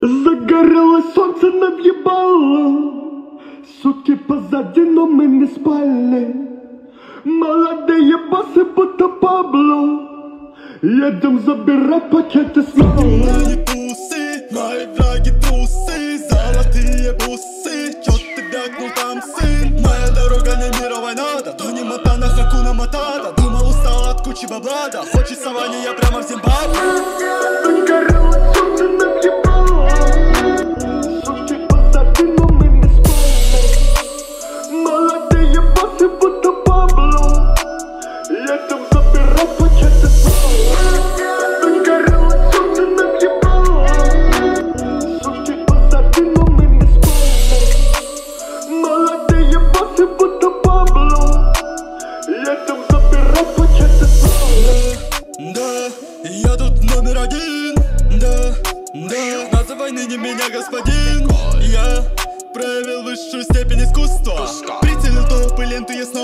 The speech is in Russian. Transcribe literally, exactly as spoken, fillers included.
Загорелось солнце над ебалом, сутки позади, но мы не спали. Молодые боссы, будто Пабло, едем забирать пакеты снова. Мои тусы, мои враги трусы, золотые бусы, чё ты вякнул там, сын? Моя дорога не мировой надо, Тони Монтана, Хакуна Матата. Думал, устал от кучи бабла, да хочешь саванне, я прямо в Зимбабве. Загорелось солнце над ебалом, сутки позади, но мы не спали. Молодые боссы, будто Пабло, едем забирать пакеты снова. Загорелось солнце над ебалом, сутки позади, но мы не спали. Молодые боссы, будто Пабло, едем забирать пакеты снова. Да, я тут номер один, да, да. Называй ныне меня господин. Я проявил высшую степень искусства, прицелил толпы ленты ясно.